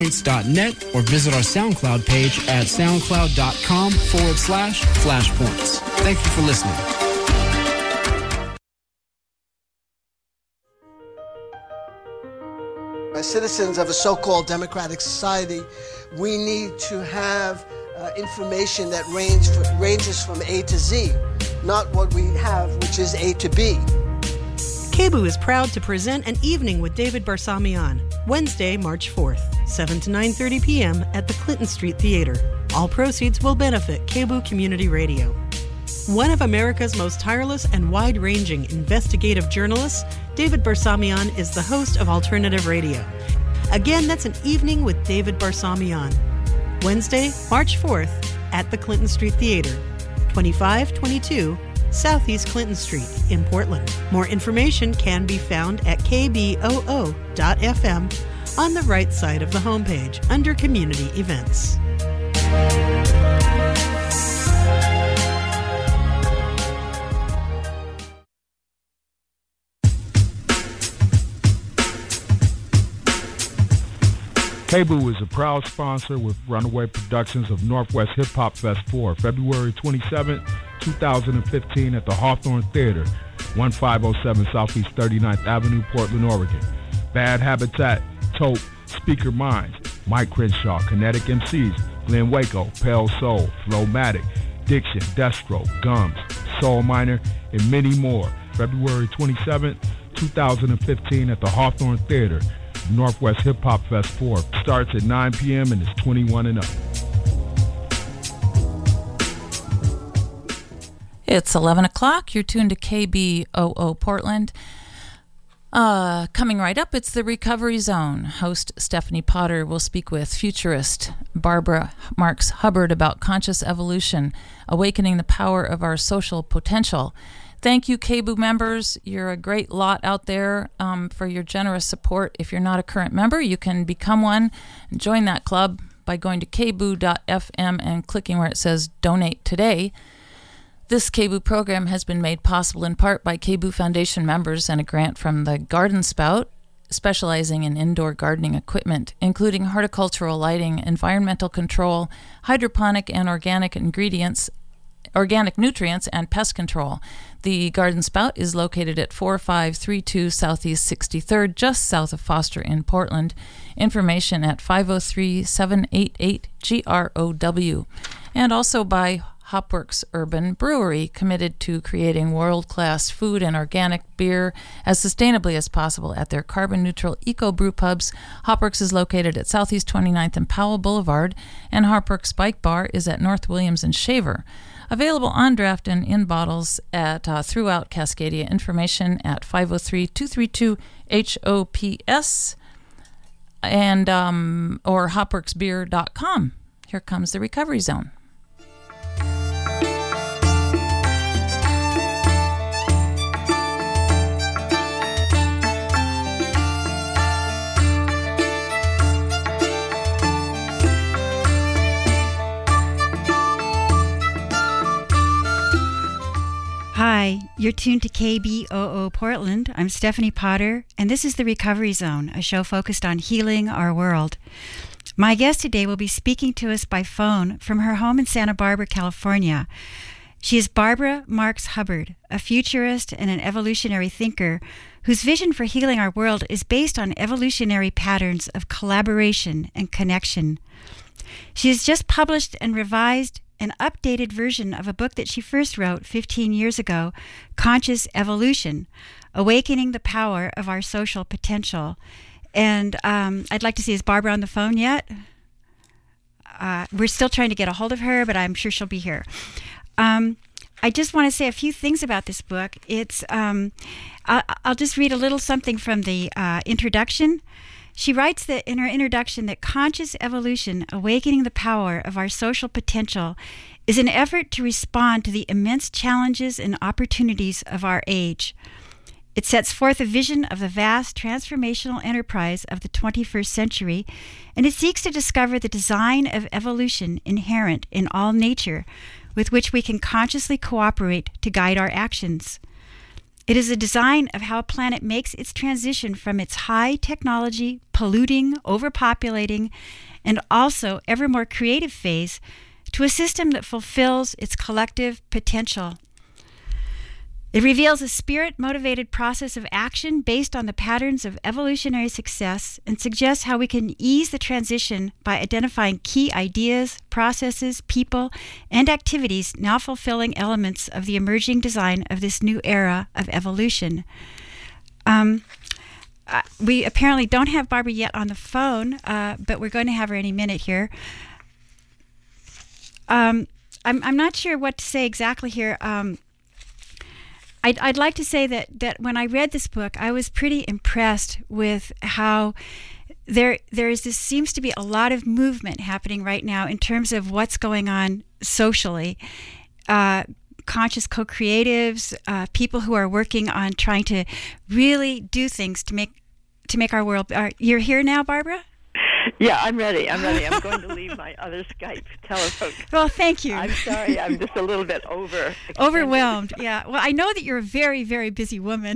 flashpoints.net or visit our SoundCloud page at soundcloud.com/flashpoints. Thank you for listening. As citizens of a so-called democratic society, we need to have information that ranges from A to Z, not what we have, which is A to B. KBOO is proud to present An Evening with David Barsamian, Wednesday, March 4th, 7 to 9:30 p.m. at the Clinton Street Theater. All proceeds will benefit KBOO Community Radio. One of America's most tireless and wide-ranging investigative journalists, David Barsamian is the host of Alternative Radio. Again, that's An Evening with David Barsamian, Wednesday, March 4th at the Clinton Street Theater, 2522 Southeast Clinton Street in Portland. More information can be found at kboo.fm on the right side of the homepage under Community Events. KBOO is a proud sponsor with Runaway Productions of Northwest Hip Hop Fest 4, February 27, 2015 at the Hawthorne Theater, 1507 Southeast 39th Avenue, Portland, Oregon. Bad Habitat, Tope, Speaker Minds, Mike Crenshaw, Kinetic MCs, Glenn Waco, Pale Soul, Flowmatic, Diction, Destro, Gums, Soul Miner, and many more. February 27, 2015 at the Hawthorne Theater, Northwest Hip Hop Fest 4. Starts at 9 p.m. and is 21 and up. It's 11 o'clock. You're tuned to KBOO Portland. Coming right up, it's the Recovery Zone. Host Stephanie Potter will speak with futurist Barbara Marx Hubbard about conscious evolution, awakening the power of our social potential. Thank you, KBOO members. You're a great lot out there for your generous support. If you're not a current member, you can become one and join that club by going to kboo.fm and clicking where it says Donate Today. This KBOO program has been made possible in part by KBOO Foundation members and a grant from the Garden Spout, specializing in indoor gardening equipment, including horticultural lighting, environmental control, hydroponic and organic nutrients, and pest control. The Garden Spout is located at 4532 Southeast 63rd, just south of Foster in Portland. Information at 503-788-GROW. And also by Hopworks Urban Brewery, committed to creating world-class food and organic beer as sustainably as possible at their carbon-neutral eco-brew pubs. Hopworks is located at Southeast 29th and Powell Boulevard, and Hopworks Bike Bar is at North Williams and Shaver. Available on draft and in bottles at throughout Cascadia. Information at 503-232-HOPS and or hopworksbeer.com. Here comes the Recovery Zone. Hi, you're tuned to KBOO Portland. I'm Stephanie Potter, and this is The Recovery Zone, a show focused on healing our world. My guest today will be speaking to us by phone from her home in Santa Barbara, California. She is Barbara Marx Hubbard, a futurist and an evolutionary thinker whose vision for healing our world is based on evolutionary patterns of collaboration and connection. She has just published and revised an updated version of a book that she first wrote 15 years ago, Conscious Evolution, Awakening the Power of Our Social Potential. And I'd like to see, is Barbara on the phone yet? We're still trying to get a hold of her, but I'm sure she'll be here. I just want to say a few things about this book. It's I'll just read a little something from the introduction. She writes that in her introduction that conscious evolution, awakening the power of our social potential, is an effort to respond to the immense challenges and opportunities of our age. It sets forth a vision of the vast transformational enterprise of the 21st century, and it seeks to discover the design of evolution inherent in all nature, with which we can consciously cooperate to guide our actions. It is a design of how a planet makes its transition from its high technology, polluting, overpopulating, and also ever more creative phase to a system that fulfills its collective potential. It reveals a spirit-motivated process of action based on the patterns of evolutionary success and suggests how we can ease the transition by identifying key ideas, processes, people, and activities now fulfilling elements of the emerging design of this new era of evolution. We apparently don't have Barbara yet on the phone, but we're going to have her any minute here. I'm not sure what to say exactly here. I'd like to say that when I read this book, I was pretty impressed with how there seems to be a lot of movement happening right now in terms of what's going on socially. Conscious co-creatives, people who are working on trying to really do things to make our world. You're here now, Barbara? Yeah, I'm ready. I'm going to leave my other Skype telephone. Well, thank you. I'm sorry. I'm just a little bit overwhelmed. Yeah. Well, I know that you're a very, very busy woman.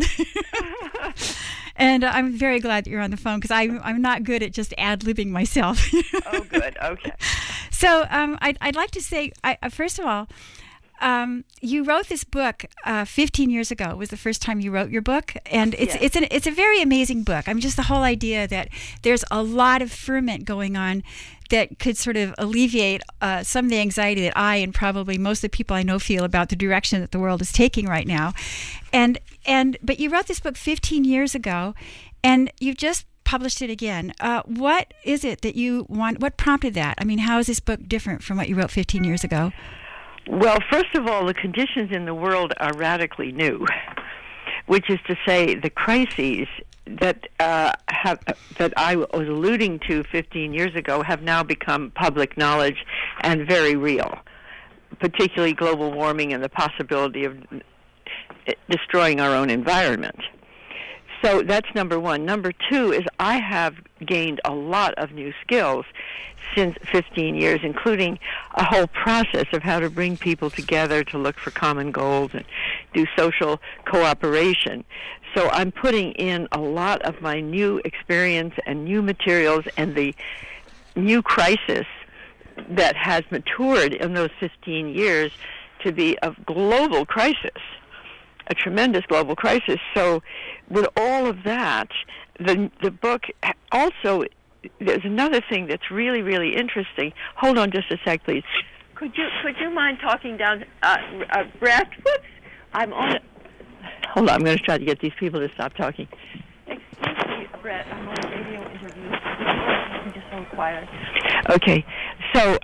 And I'm very glad that you're on the phone because I'm not good at just ad-libbing myself. Oh, good. Okay. So I'd like to say, first of all, you wrote this book 15 years ago. It was the first time you wrote your book, and it's a very amazing book. I mean, just the whole idea that there's a lot of ferment going on that could sort of alleviate some of the anxiety that I and probably most of the people I know feel about the direction that the world is taking right now. But you wrote this book 15 years ago, and you've just published it again. What is it that you want? What prompted that? I mean, how is this book different from what you wrote 15 years ago? Well, first of all, the conditions in the world are radically new, which is to say the crises that that I was alluding to 15 years ago have now become public knowledge and very real, particularly global warming and the possibility of destroying our own environment. So that's number one. Number two is I have gained a lot of new skills since 15 years, including a whole process of how to bring people together to look for common goals and do social cooperation. So I'm putting in a lot of my new experience and new materials and the new crisis that has matured in those 15 years to be a global crisis, a tremendous global crisis. So with all of that, the book also, there's another thing that's really, really interesting. Hold on just a sec, please. Could you mind talking down, Brett? Whoops, I'm on it. Hold on, I'm going to try to get these people to stop talking. Excuse me, Brett, I'm on a radio interview. I'm just so quiet. Okay, so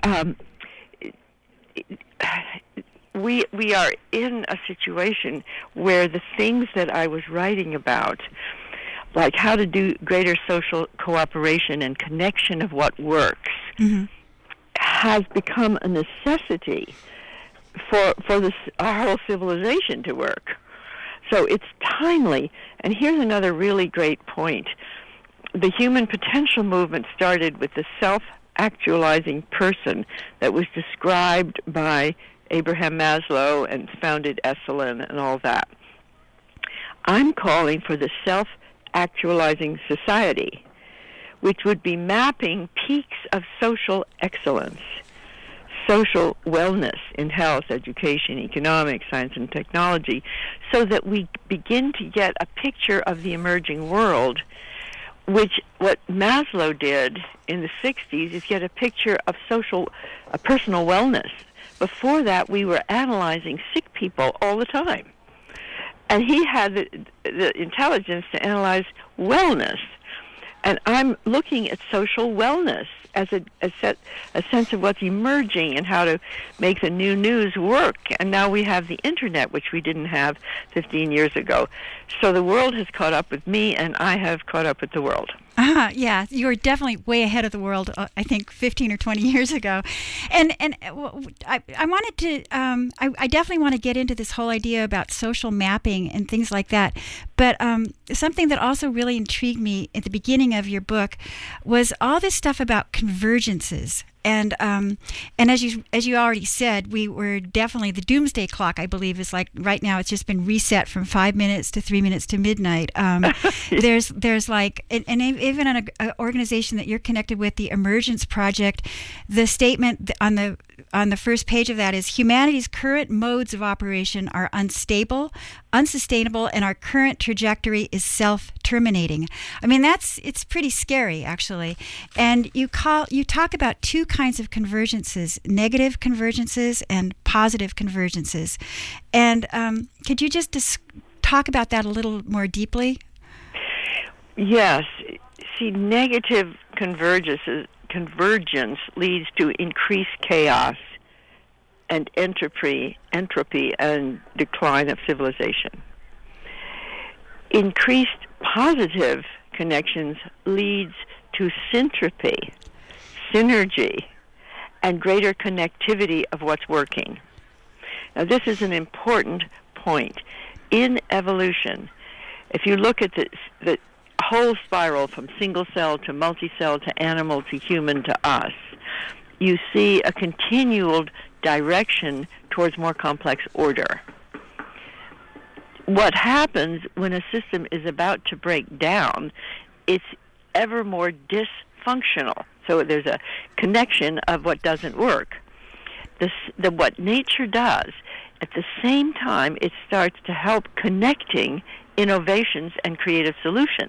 we are in a situation where the things that I was writing about, like how to do greater social cooperation and connection of what works, has become a necessity for our whole civilization to work. So it's timely. And here's another really great point. The human potential movement started with the self-actualizing person that was described by Abraham Maslow and founded Esalen and all that. I'm calling for the self-actualizing society, which would be mapping peaks of social excellence, social wellness in health, education, economics, science, and technology, so that we begin to get a picture of the emerging world, which what Maslow did in the 60s is get a picture of personal wellness. Before that, we were analyzing sick people all the time. And he had the intelligence to analyze wellness. And I'm looking at social wellness as a sense of what's emerging and how to make the new news work. And now we have the internet, which we didn't have 15 years ago. So the world has caught up with me, and I have caught up with the world. Yeah, you were definitely way ahead of the world, I think 15 or 20 years ago. And I wanted to, I definitely want to get into this whole idea about social mapping and things like that. But something that also really intrigued me at the beginning of your book was all this stuff about convergences. as you already said, we were definitely, the doomsday clock, I believe, is like right now it's just been reset from 5 minutes to 3 minutes to midnight. There's like, and even on an organization that you're connected with, the Emergence Project, the statement on the first page of that is humanity's current modes of operation are unstable, unsustainable, and our current trajectory is self-terminating. I mean, it's pretty scary, actually. And you talk about two kinds of convergences, negative convergences and positive convergences. And could you just talk about that a little more deeply? Yes. See, negative convergence leads to increased chaos and entropy and decline of civilization. Increased positive connections leads to synergy, and greater connectivity of what's working. Now, this is an important point. In evolution, if you look at the whole spiral from single cell to multi-cell to animal to human to us, you see a continual direction towards more complex order. What happens when a system is about to break down, it's ever more dysfunctional. So there's a connection of what doesn't work. What nature does, at the same time, it starts to help connecting innovations and creative solutions.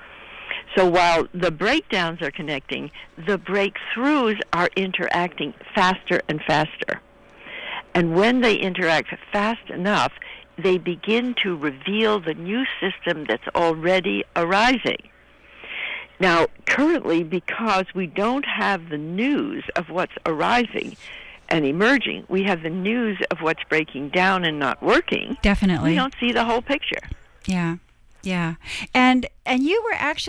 So while the breakdowns are connecting, the breakthroughs are interacting faster and faster. And when they interact fast enough, they begin to reveal the new system that's already arising. Now, currently, because we don't have the news of what's arising and emerging, we have the news of what's breaking down and not working. Definitely. We don't see the whole picture. Yeah. And you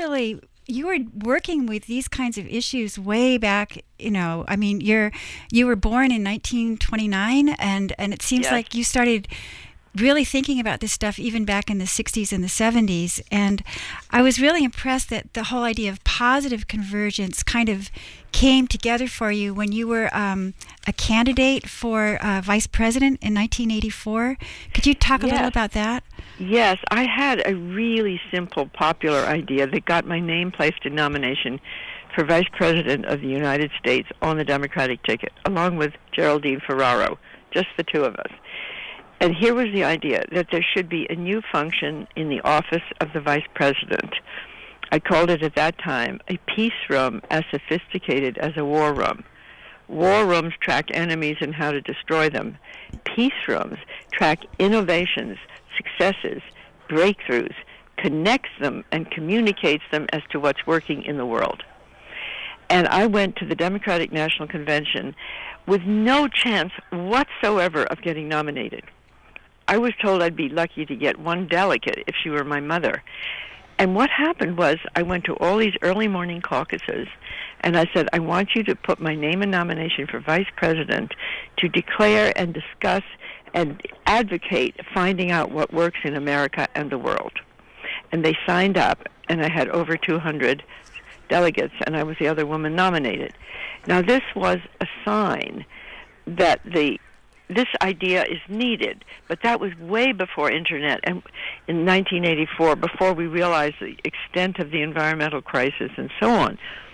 were working with these kinds of issues way back, I mean, you were born in 1929, and it seems Yes. like you started really thinking about this stuff even back in the 60s and the 70s. And I was really impressed that the whole idea of positive convergence kind of came together for you when you were a candidate for vice president in 1984. Could you talk a little about that? Yes, I had a really simple, popular idea that got my name placed in nomination for Vice President of the United States on the Democratic ticket, along with Geraldine Ferraro, just the two of us. And here was the idea, that there should be a new function in the office of the Vice President. I called it at that time a peace room as sophisticated as a war room. War rooms track enemies and how to destroy them. Peace rooms track innovations, successes, breakthroughs, connects them and communicates them as to what's working in the world. And I went to the Democratic National Convention with no chance whatsoever of getting nominated. I was told I'd be lucky to get one delegate if she were my mother. And what happened was I went to all these early morning caucuses, and I said, I want you to put my name in nomination for vice president to declare and discuss and advocate finding out what works in America and the world. And they signed up, and I had over 200 delegates, and I was the other woman nominated. Now, this was a sign that this idea is needed, but that was way before Internet, and in 1984, before we realized the extent of the environmental crisis and so on.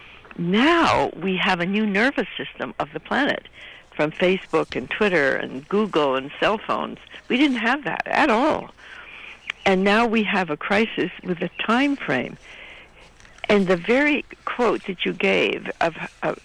Now we have a new nervous system of the planet, from Facebook and Twitter and Google and cell phones. We didn't have that at all. And now we have a crisis with a time frame. And the very quote that you gave of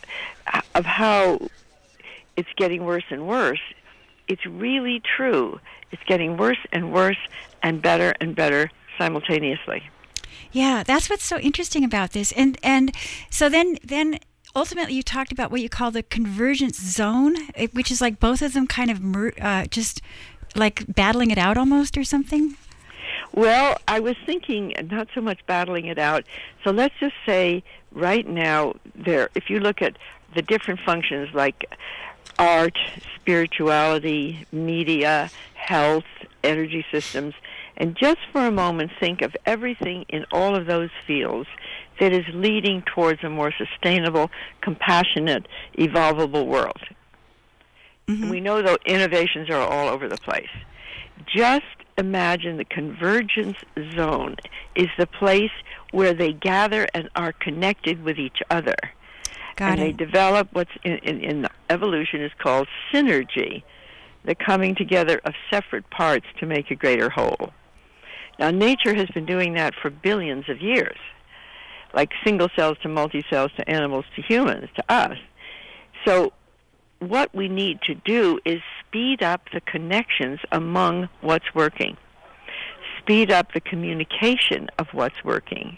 how it's getting worse and worse, it's really true. It's getting worse and worse and better simultaneously. Yeah, that's what's so interesting about this. And so then ultimately you talked about what you call the convergence zone, which is like both of them kind of just like battling it out almost or something? Well, I was thinking not so much battling it out. So let's just say right now, if you look at the different functions like art, spirituality, media, health, energy systems, and just for a moment think of everything in all of those fields. that is leading towards a more sustainable, compassionate, evolvable world. Mm-hmm. We know, though, innovations are all over the place. Just imagine the convergence zone is the place where they gather and are connected with each other. They develop what's in evolution is called synergy, the coming together of separate parts to make a greater whole. Now, nature has been doing that for billions of years, like single cells to multi-cells to animals to humans to us. So what we need to do is speed up the connections among what's working, speed up the communication of what's working.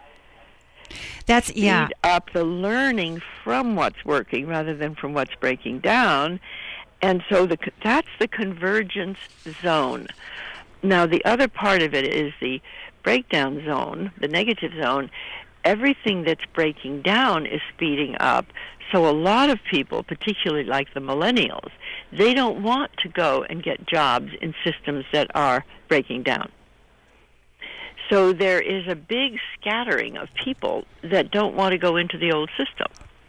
Speed up the learning from what's working rather than from what's breaking down. And so that's the convergence zone. Now, the other part of it is the breakdown zone, the negative zone. Everything that's breaking down is speeding up. So a lot of people, particularly like the millennials, they don't want to go and get jobs in systems that are breaking down. So there is a big scattering of people that don't want to go into the old system.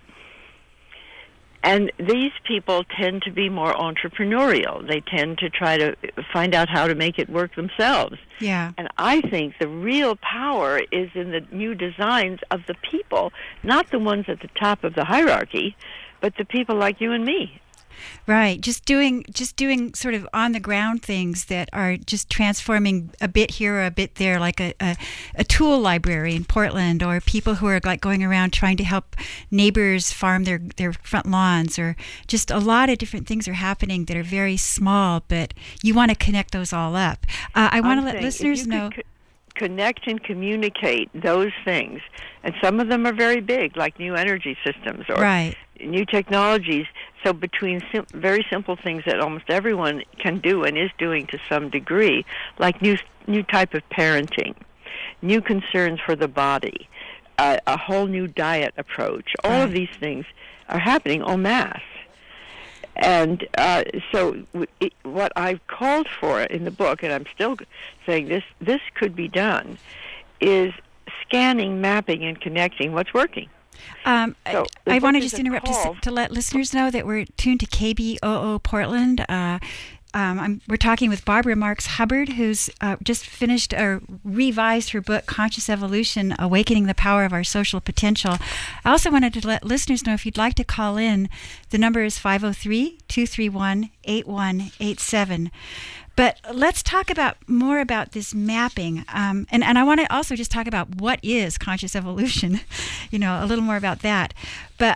And these people tend to be more entrepreneurial. They tend to try to find out how to make it work themselves. Yeah. And I think the real power is in the new designs of the people, not the ones at the top of the hierarchy, but the people like you and me. Right, just doing sort of on the ground things that are just transforming a bit here or a bit there, like a tool library in Portland, or people who are like going around trying to help neighbors farm their front lawns, or just a lot of different things are happening that are very small, but you want to connect those all up. I want to let listeners know. Connect and communicate those things, and some of them are very big, like new energy systems or new technologies. So between very simple things that almost everyone can do and is doing to some degree, like new type of parenting, new concerns for the body, a whole new diet approach. All of these things are happening en masse. And so what I've called for in the book, and I'm still saying this could be done, is scanning, mapping, and connecting what's working. I want to just interrupt to let listeners know that we're tuned to KBOO Portland. We're talking with Barbara Marx Hubbard, who's just finished or revised her book, Conscious Evolution, Awakening the Power of Our Social Potential. I also wanted to let listeners know, if you'd like to call in, the number is 503-231-8187. But let's talk more about this mapping. And I want to also just talk about what is conscious evolution, a little more about that. But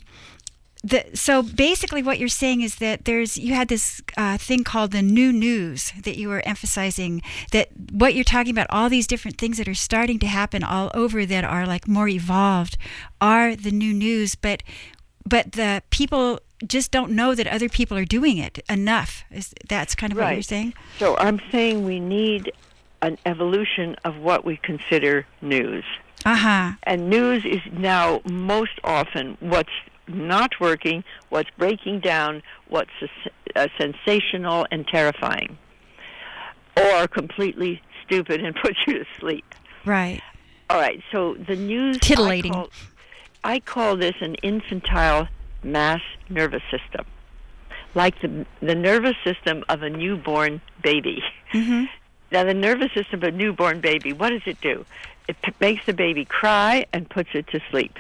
so basically what you're saying is that you had this thing called the new news that you were emphasizing, that what you're talking about, all these different things that are starting to happen all over that are like more evolved are the new news, but the people just don't know that other people are doing it enough. That's kind of what you're saying? So I'm saying we need an evolution of what we consider news. And news is now most often what's not working, what's breaking down, what's sensational and terrifying, or completely stupid and puts you to sleep. Right. All right, so the news... Titillating. I call this an infantile mass nervous system, like the nervous system of a newborn baby. Mm-hmm. Now, the nervous system of a newborn baby, what does it do? It makes the baby cry and puts it to sleep.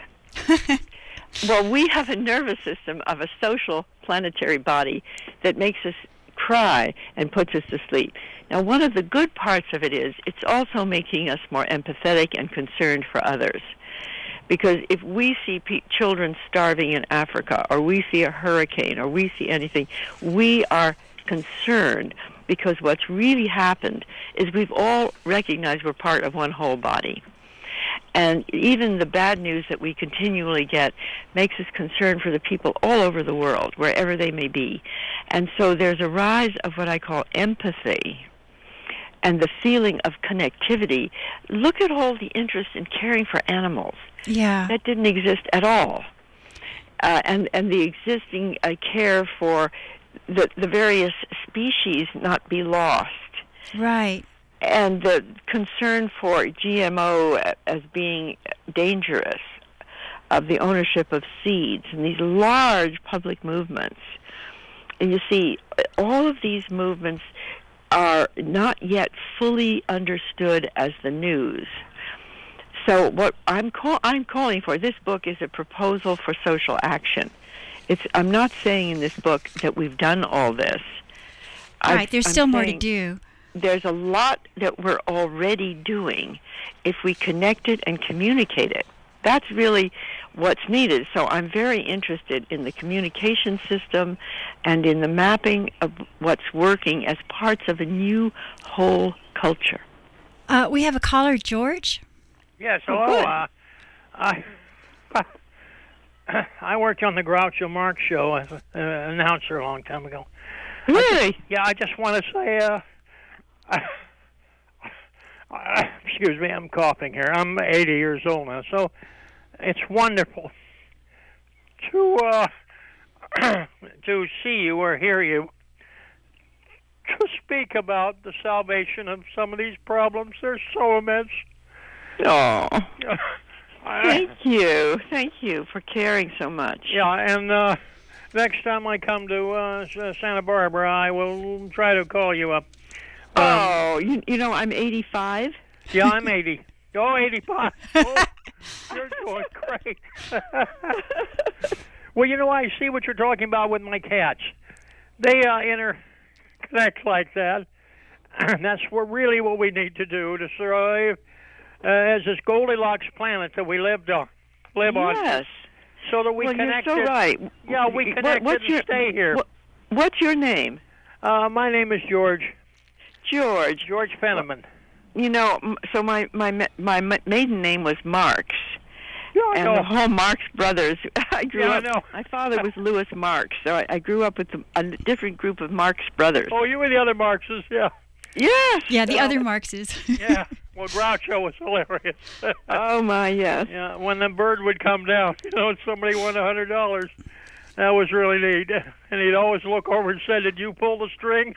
Well, we have a nervous system of a social planetary body that makes us cry and puts us to sleep. Now, one of the good parts of it is it's also making us more empathetic and concerned for others. Because if we see children starving in Africa, or we see a hurricane, or we see anything, we are concerned, because what's really happened is we've all recognized we're part of one whole body. And even the bad news that we continually get makes us concerned for the people all over the world, wherever they may be. And so there's a rise of what I call empathy and the feeling of connectivity. Look at all the interest in caring for animals. Yeah. That didn't exist at all. And the existing care for the various species not be lost. Right. And the concern for GMO as being dangerous of the ownership of seeds and these large public movements. And you see, all of these movements are not yet fully understood as the news. So what I'm calling for, this book is a proposal for social action. I'm not saying in this book that we've done all this. Right, there's still more to do. There's a lot that we're already doing if we connect it and communicate it. That's really what's needed. So I'm very interested in the communication system and in the mapping of what's working as parts of a new whole culture. We have a caller, George. Yes, hello. I worked on the Groucho Marx show as an announcer a long time ago. Really? I just want to say, excuse me, I'm coughing here. I'm 80 years old now, so it's wonderful to see you or hear you to speak about the salvation of some of these problems. They're so immense. Oh, thank you. Thank you for caring so much. Yeah, and next time I come to Santa Barbara, I will try to call you up. You know, I'm 85. Yeah, I'm 80. Oh, 85. Oh, you're doing great. Well, you know, I see what you're talking about with my cats. They interconnect like that. And that's really what we need to do to survive as this Goldilocks planet that we live on. Yes. So that we connect. You're so right. Yeah, we connect and stay here. What's your name? My name is George. George Fenneman. You know, so my maiden name was Marx. Yeah, I and know. the whole Marx brothers. I grew up. I know. My father was Louis Marx, so I grew up with a different group of Marx brothers. Oh, you were the other Marxes, yeah. Yes. Yeah, the other Marxes. Yeah. Well, Groucho was hilarious. Oh my, yes. Yeah, when the bird would come down, and somebody won $100. That was really neat. And he'd always look over and say, "Did you pull the string?"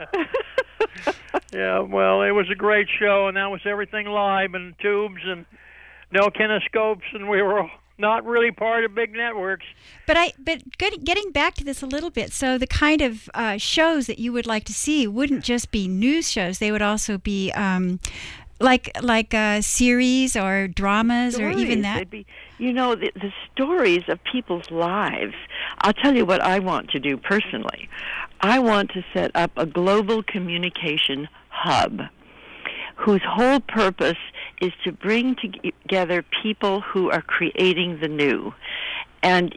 Yeah, well, it was a great show, and that was everything live and tubes and no kinescopes, and we were not really part of big networks. But getting back to this a little bit, so the kind of shows that you would like to see wouldn't just be news shows; they would also be like series or dramas stories. Or even that. They'd be, the stories of people's lives. I'll tell you what I want to do personally. I want to set up a global communication hub whose whole purpose is to bring together people who are creating the new. And,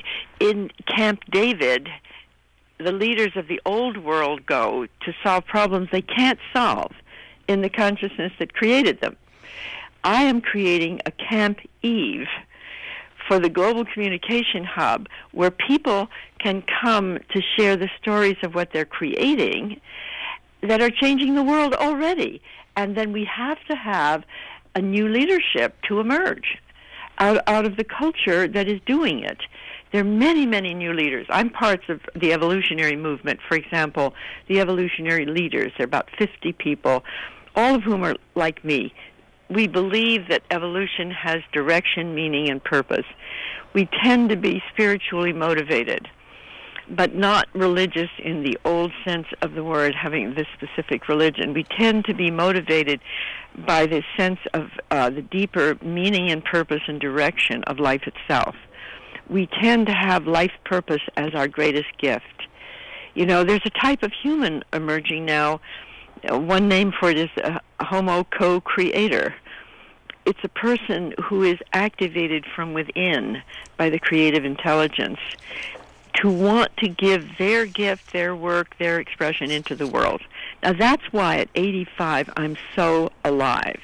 in Camp David, the leaders of the old world go to solve problems they can't solve in the consciousness that created them. I am creating a Camp Eve for the Global Communication Hub where people can come to share the stories of what they're creating that are changing the world already. And then we have to have a new leadership to emerge out of the culture that is doing it. There are many, many new leaders. I'm parts of the evolutionary movement. For example, the evolutionary leaders, there are about 50 people, all of whom are like me. We believe that evolution has direction, meaning, and purpose. We tend to be spiritually motivated, but not religious in the old sense of the word, having this specific religion. We tend to be motivated by this sense of the deeper meaning and purpose and direction of life itself. We tend to have life purpose as our greatest gift. There's a type of human emerging now. One name for it is a homo co-creator. It's a person who is activated from within by the creative intelligence to want to give their gift, their work, their expression into the world. Now that's why at 85 I'm so alive.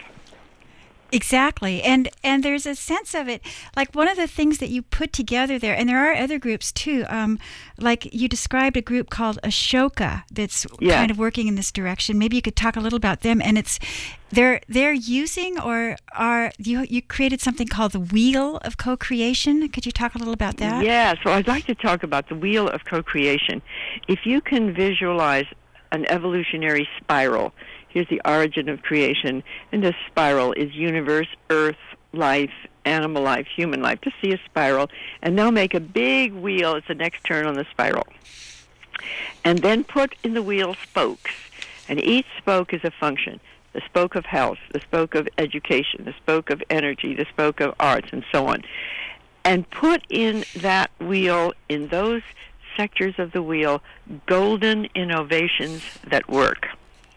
Exactly. And there's a sense of it, like one of the things that you put together there, and there are other groups too, like you described a group called Ashoka that's kind of working in this direction. Maybe you could talk a little about them. And it's they're using you created something called the Wheel of Co-Creation. Could you talk a little about that? Yeah, so I'd like to talk about the Wheel of Co-Creation. If you can visualize an evolutionary spiral, here's the origin of creation, and this spiral is universe, earth, life, animal life, human life, to see a spiral, and now make a big wheel as the next turn on the spiral. And then put in the wheel spokes, and each spoke is a function. The spoke of health, the spoke of education, the spoke of energy, the spoke of arts, and so on. And put in that wheel, in those sectors of the wheel, golden innovations that work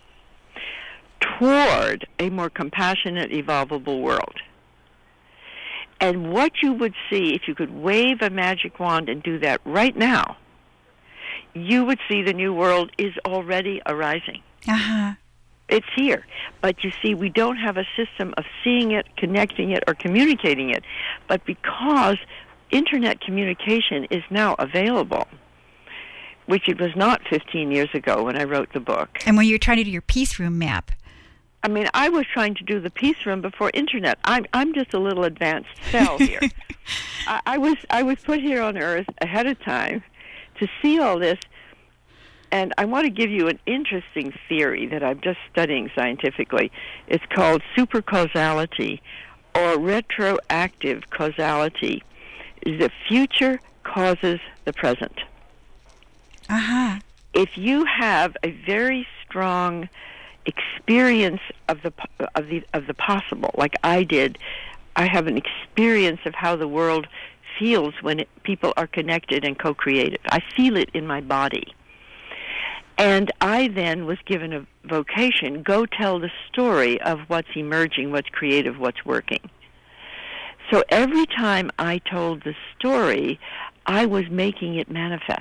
toward a more compassionate, evolvable world. And what you would see, if you could wave a magic wand and do that right now, you would see the new world is already arising. Uh-huh. It's here. But you see, we don't have a system of seeing it, connecting it, or communicating it. But because Internet communication is now available, which it was not 15 years ago when I wrote the book. And when you were trying to do your peace room map. I mean, I was trying to do the peace room before Internet. I'm just a little advanced cell here. I was put here on Earth ahead of time to see all this. And I want to give you an interesting theory that I'm just studying scientifically. It's called supercausality, or retroactive causality. The future causes the present. Uh-huh. If you have a very strong experience of the possible, like I did, I have an experience of how the world feels when people are connected and co-creative. I feel it in my body. And I then was given a vocation, go tell the story of what's emerging, what's creative, what's working. So every time I told the story, I was making it manifest.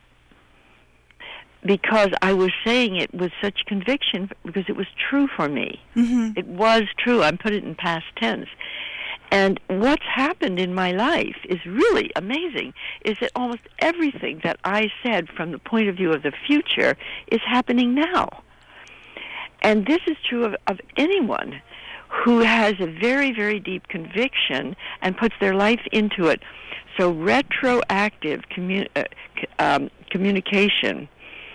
Because I was saying it with such conviction, because it was true for me. Mm-hmm. It was true. I put it in past tense. And what's happened in my life is really amazing, is that almost everything that I said from the point of view of the future is happening now. And this is true of anyone who has a very, very deep conviction and puts their life into it. So retroactive communication,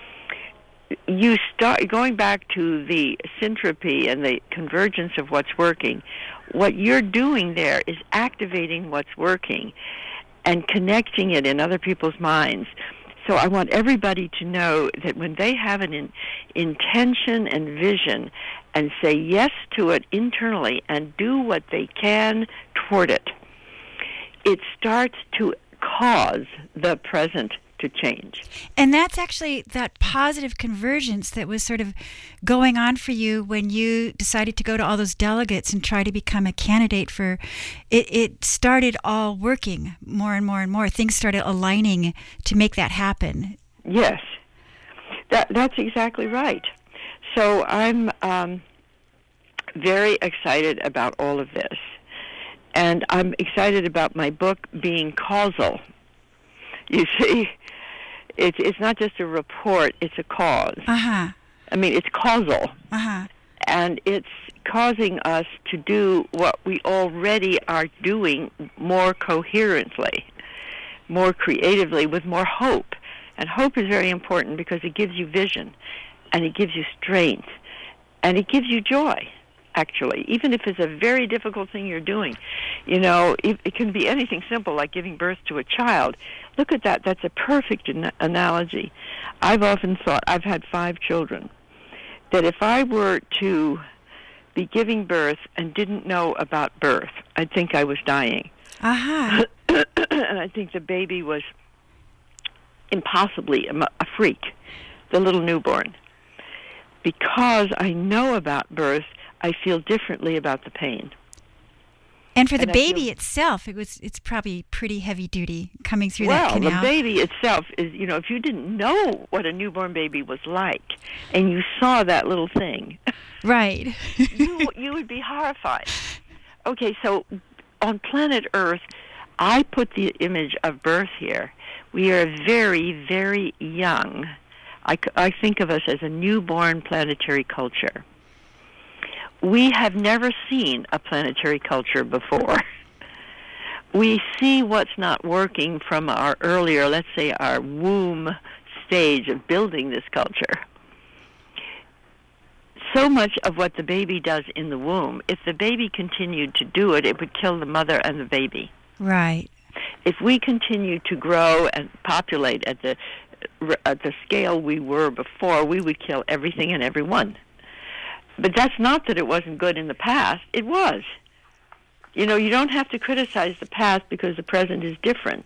you start going back to the syntropy and the convergence of what's working. What you're doing there is activating what's working and connecting it in other people's minds. So I want everybody to know that when they have an intention and vision and say yes to it internally and do what they can toward it, it starts to cause the present to change. And that's actually that positive convergence that was sort of going on for you when you decided to go to all those delegates and try to become a candidate for it. It started all working more and more and more. Things started aligning to make that happen. Yes, that's exactly right. So I'm very excited about all of this. And I'm excited about my book being causal. You see, it's not just a report, it's a cause. Uh-huh. I mean, it's causal. Uh-huh. And it's causing us to do what we already are doing more coherently, more creatively, with more hope. And hope is very important because it gives you vision, and it gives you strength, and it gives you joy, actually, even if it's a very difficult thing you're doing. You know, it can be anything simple like giving birth to a child. Look at that. That's a perfect analogy. I've often thought, I've had 5 children, that if I were to be giving birth and didn't know about birth, I'd think I was dying. Uh-huh. And I think the baby was impossibly a freak, the little newborn. Because I know about birth, I feel differently about the pain. And for the baby itself, it's probably pretty heavy duty coming through that canal. Well, the baby itself is, you know, if you didn't know what a newborn baby was like, and you saw that little thing, right, you would be horrified. Okay, so on planet Earth, I put the image of birth here. We are very, very young. I think of us as a newborn planetary culture. We have never seen a planetary culture before. We see what's not working from our earlier, let's say, our womb stage of building this culture. so much of what the baby does in the womb, if the baby continued to do it, it would kill the mother and the baby. Right. If we continue to grow and populate at the scale we were before, we would kill everything and everyone. But that's not that it wasn't good in the past. It was. You know, you don't have to criticize the past because the present is different.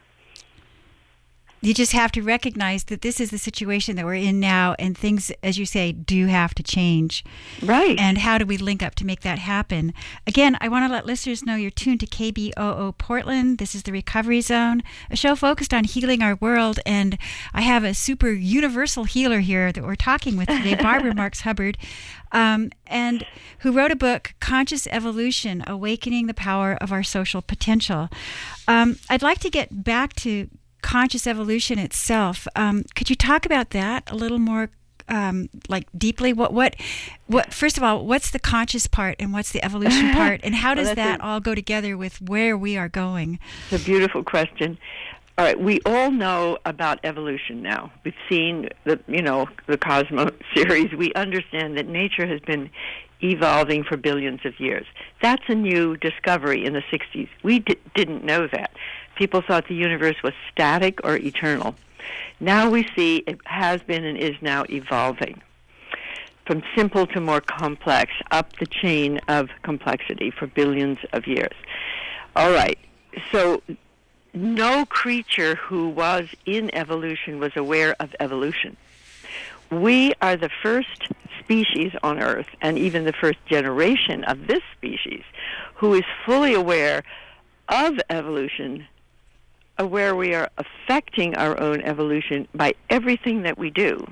You just have to recognize that this is the situation that we're in now, and things, as you say, do have to change. Right. And how do we link up to make that happen? Again, I want to let listeners know you're tuned to KBOO Portland. This is the Recovery Zone, a show focused on healing our world. And I have a super universal healer here that we're talking with today, Barbara Marx Hubbard, and who wrote a book, Conscious Evolution, Awakening the Power of Our Social Potential. I'd like to get back to conscious evolution itself. Could you talk about that a little more, like deeply? What? First of all, what's the conscious part and what's the evolution part, and how does that all go together with where we are going? It's a beautiful question. All right, we all know about evolution now. We've seen the Cosmos series. We understand that nature has been evolving for billions of years. That's a new discovery in the 60s. We didn't know that. People thought the universe was static or eternal. Now we see it has been and is now evolving from simple to more complex, up the chain of complexity for billions of years. All right, so no creature who was in evolution was aware of evolution. We are the first species on Earth, and even the first generation of this species, who is fully aware of evolution, aware we are affecting our own evolution by everything that we do,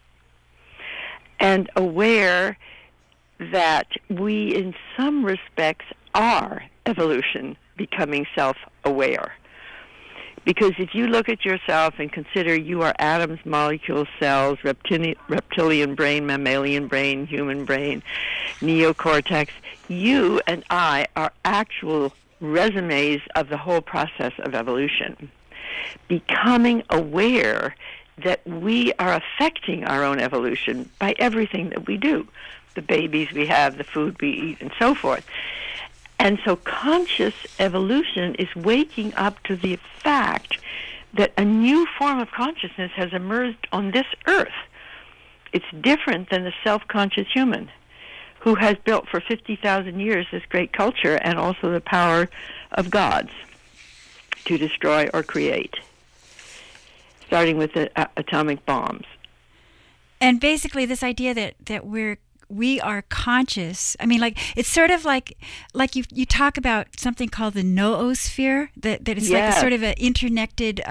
and aware that we, in some respects, are evolution, becoming self-aware. Because if you look at yourself and consider you are atoms, molecules, cells, reptilian brain, mammalian brain, human brain, neocortex, you and I are actual resumes of the whole process of evolution. Becoming aware that we are affecting our own evolution by everything that we do, the babies we have, the food we eat, and so forth. And so conscious evolution is waking up to the fact that a new form of consciousness has emerged on this earth. It's different than the self-conscious human who has built for 50,000 years this great culture and also the power of gods to destroy or create, starting with the atomic bombs. And basically this idea that we are conscious. I mean, like, it's sort of like you talk about something called the noosphere, that it's like a sort of an interconnected,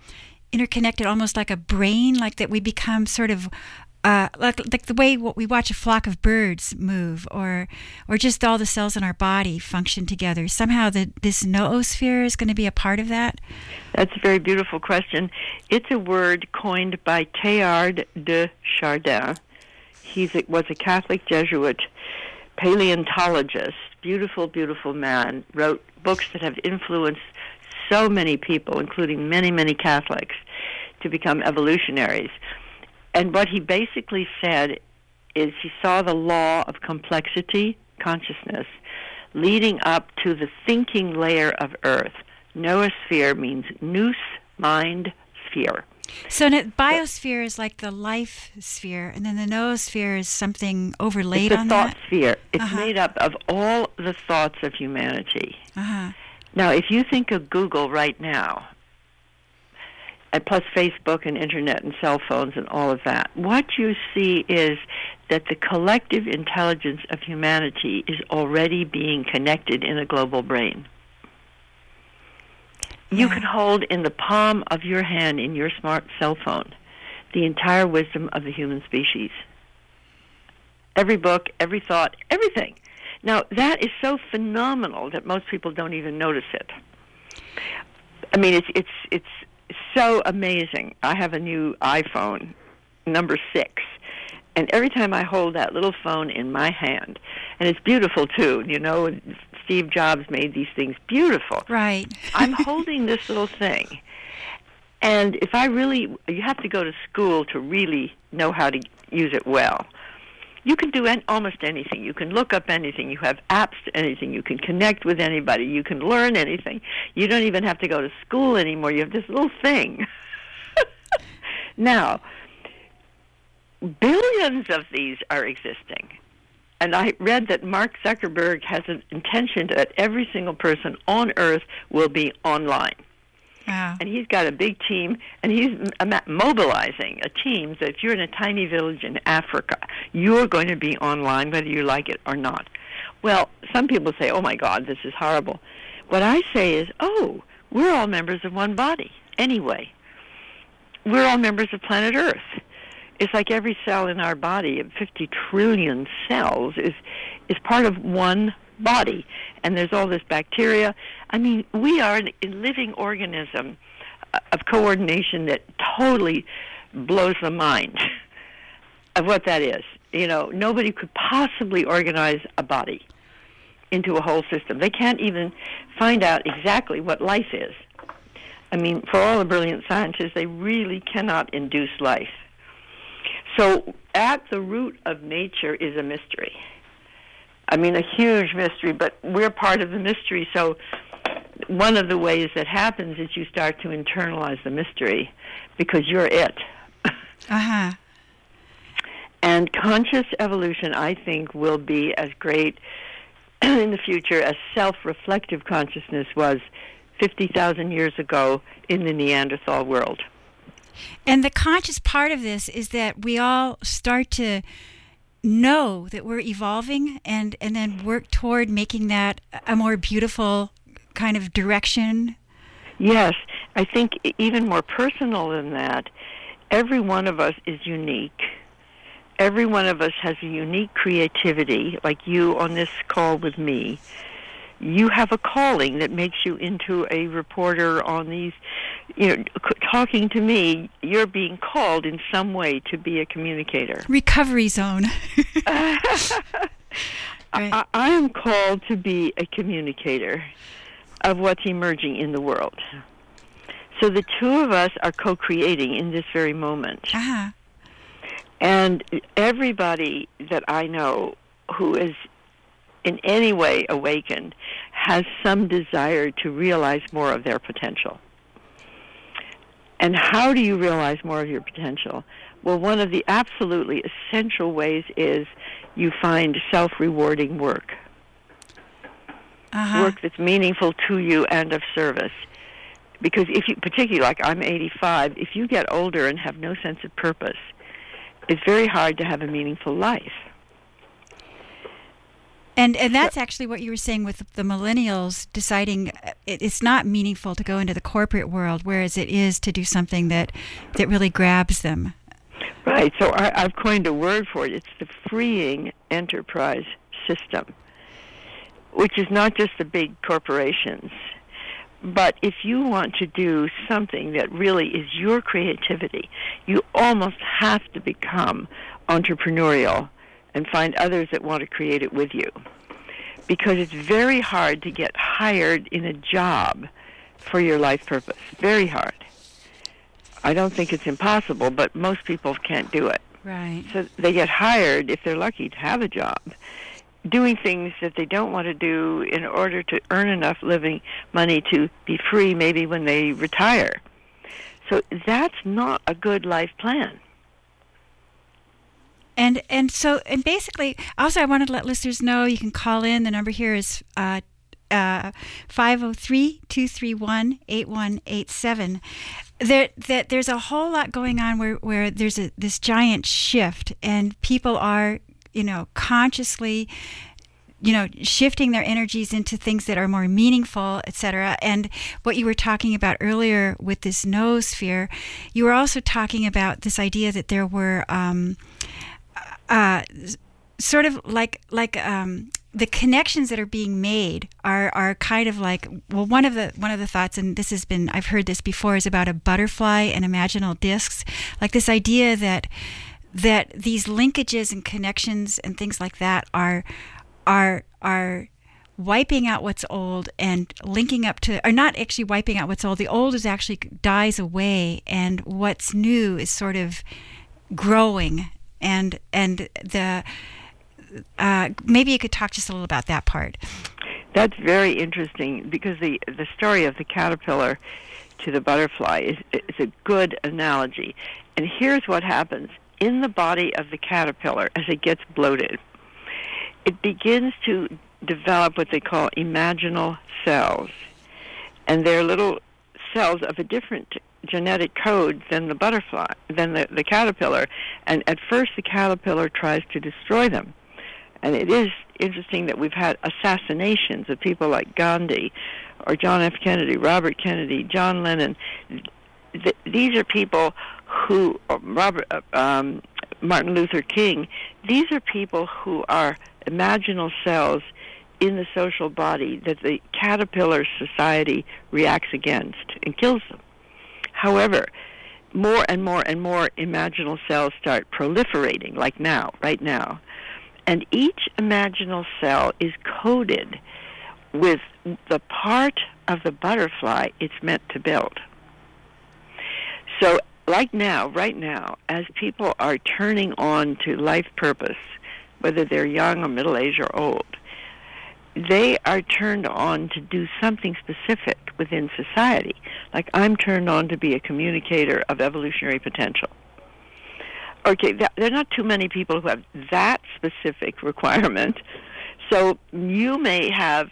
almost like a brain, like that we become sort of like the way we watch a flock of birds move, or just all the cells in our body function together. Somehow this noosphere is going to be a part of that? That's a very beautiful question. It's a word coined by Teilhard de Chardin. He was a Catholic Jesuit paleontologist, beautiful, beautiful man, wrote books that have influenced so many people, including many, many Catholics, to become evolutionaries. And what he basically said is he saw the law of complexity, consciousness, leading up to the thinking layer of Earth. Noosphere means nous, mind, sphere. So biosphere is like the life sphere, and then the noosphere is something overlaid on that? It's the thought sphere. It's made up of all the thoughts of humanity. Now, if you think of Google right now, and plus Facebook and Internet and cell phones and all of that, what you see is that the collective intelligence of humanity is already being connected in a global brain. You can hold in the palm of your hand in your smart cell phone the entire wisdom of the human species. Every book, every thought, everything. Now, that is so phenomenal that most people don't even notice it. I mean, it's so amazing. I have a new iPhone, number 6, and every time I hold that little phone in my hand, and it's beautiful too, you know, Steve Jobs made these things beautiful. Right. I'm holding this little thing, and you have to go to school to really know how to use it well. You can do almost anything. You can look up anything. You have apps to anything. You can connect with anybody. You can learn anything. You don't even have to go to school anymore. You have this little thing. Now, billions of these are existing. And I read that Mark Zuckerberg has an intention that every single person on Earth will be online. Wow. And he's got a big team, and he's mobilizing a team that if you're in a tiny village in Africa, you're going to be online whether you like it or not. Well, some people say, oh, my God, this is horrible. What I say is, oh, we're all members of one body anyway. We're all members of planet Earth. It's like every cell in our body, 50 trillion cells, is part of one body. And there's all this bacteria. I mean, we are a living organism of coordination that totally blows the mind of what that is. You know, nobody could possibly organize a body into a whole system. They can't even find out exactly what life is. I mean, for all the brilliant scientists, they really cannot induce life. So at the root of nature is a mystery. I mean, a huge mystery, but we're part of the mystery. So one of the ways that happens is you start to internalize the mystery because you're it. Uh-huh. And conscious evolution, I think, will be as great in the future as self-reflective consciousness was 50,000 years ago in the Neanderthal world. And the conscious part of this is that we all start to know that we're evolving and then work toward making that a more beautiful kind of direction. Yes, I think even more personal than that, every one of us is unique. Every one of us has a unique creativity, like you on this call with me. You have a calling that makes you into a reporter on these, you know, talking to me. You're being called in some way to be a communicator. Recovery zone. Right. I am called to be a communicator of what's emerging in the world. So the two of us are co-creating in this very moment. Uh-huh. And everybody that I know who is in any way awakened has some desire to realize more of their potential. And how do you realize more of your potential? Well, one of the absolutely essential ways is you find self-rewarding work. Uh-huh. Work that's meaningful to you and of service. Because if you, particularly like I'm 85, if you get older and have no sense of purpose, it's very hard to have a meaningful life. And that's actually what you were saying with the millennials deciding it's not meaningful to go into the corporate world, whereas it is to do something that really grabs them. Right. So I've coined a word for it. It's the freeing enterprise system, which is not just the big corporations. But if you want to do something that really is your creativity, you almost have to become entrepreneurial and find others that want to create it with you. Because it's very hard to get hired in a job for your life purpose. Very hard. I don't think it's impossible, but most people can't do it. Right. So they get hired, if they're lucky to have a job, doing things that they don't want to do in order to earn enough living money to be free maybe when they retire. So that's not a good life plan. And basically, also I wanted to let listeners know you can call in. The number here is 503-231-8187. There's a whole lot going on where there's this giant shift, and people are, consciously, shifting their energies into things that are more meaningful, etc. And what you were talking about earlier with this noosphere, you were also talking about this idea that there were sort of like the connections that are being made are kind of like, well, one of the thoughts, and this has been, I've heard this before, is about a butterfly and imaginal discs, like this idea that these linkages and connections and things like that are wiping out what's old and linking up to, or not actually wiping out what's old. The old is actually dies away, and what's new is sort of growing, and maybe you could talk just a little about that part. That's very interesting because the story of the caterpillar to the butterfly is a good analogy. And here's what happens. In the body of the caterpillar, as it gets bloated, it begins to develop what they call imaginal cells. And they're little cells of a different genetic code than the butterfly, than the caterpillar. And at first the caterpillar tries to destroy them. And it is interesting that we've had assassinations of people like Gandhi or John F. Kennedy, Robert Kennedy, John Lennon. These are people who, Martin Luther King, these are people who are imaginal cells in the social body that the caterpillar society reacts against and kills them. However, more and more and more imaginal cells start proliferating, like now, right now. And each imaginal cell is coded with the part of the butterfly it's meant to build. So, like now, right now, as people are turning on to life purpose, whether they're young or middle-aged or old, they are turned on to do something specific within society. Like I'm turned on to be a communicator of evolutionary potential. Okay, there are not too many people who have that specific requirement. So you may have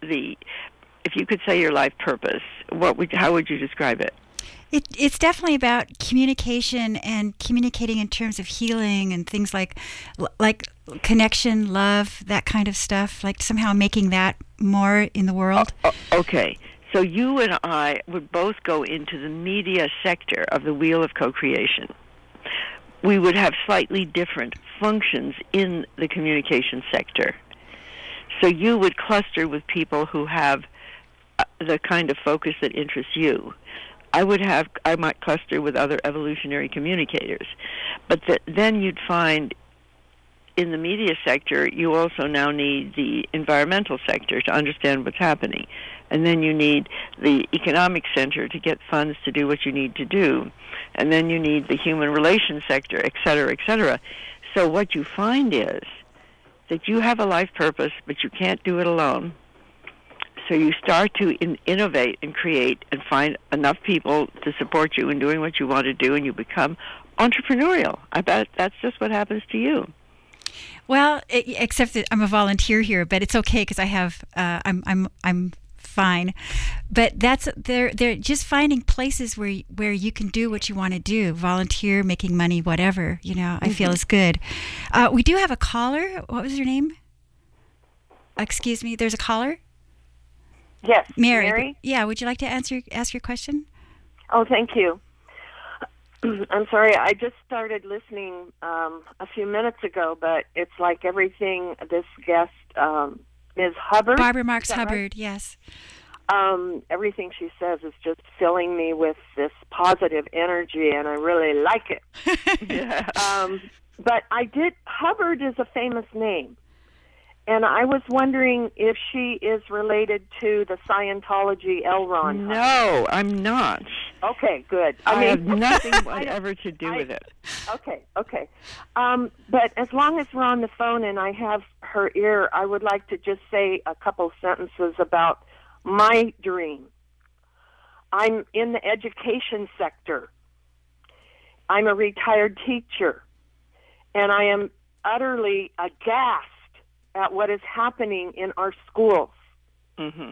if you could say your life purpose, how would you describe it? It's definitely about communication and communicating in terms of healing and things like connection, love, that kind of stuff, like somehow making that more in the world. Okay. So you and I would both go into the media sector of the wheel of co-creation. We would have slightly different functions in the communication sector. So you would cluster with people who have the kind of focus that interests you. I might cluster with other evolutionary communicators. But then you'd find in the media sector, you also now need the environmental sector to understand what's happening. And then you need the economic center to get funds to do what you need to do. And then you need the human relations sector, et cetera, et cetera. So what you find is that you have a life purpose, but you can't do it alone. So you start to innovate and create and find enough people to support you in doing what you want to do, and you become entrepreneurial. I bet that's just what happens to you. Well, except that I'm a volunteer here, but it's okay because I have I'm fine. But they're just finding places where you can do what you want to do, volunteer, making money, whatever. I feel is good. We do have a caller. What was your name? Excuse me. There's a caller. Yes, Mary. Yeah, would you like to ask your question? Oh, thank you. I'm sorry, I just started listening a few minutes ago, but it's like everything this guest, Ms. Hubbard. Barbara Marx Hubbard, right? Yes. Everything she says is just filling me with this positive energy, and I really like it. Yeah. But Hubbard is a famous name. And I was wondering if she is related to the Scientology L. Ron Hubbard. No, I'm not. Okay, good. I have nothing whatever to do with it. Okay. But as long as we're on the phone and I have her ear, I would like to just say a couple sentences about my dream. I'm in the education sector. I'm a retired teacher, and I am utterly aghast at what is happening in our schools. Mm-hmm.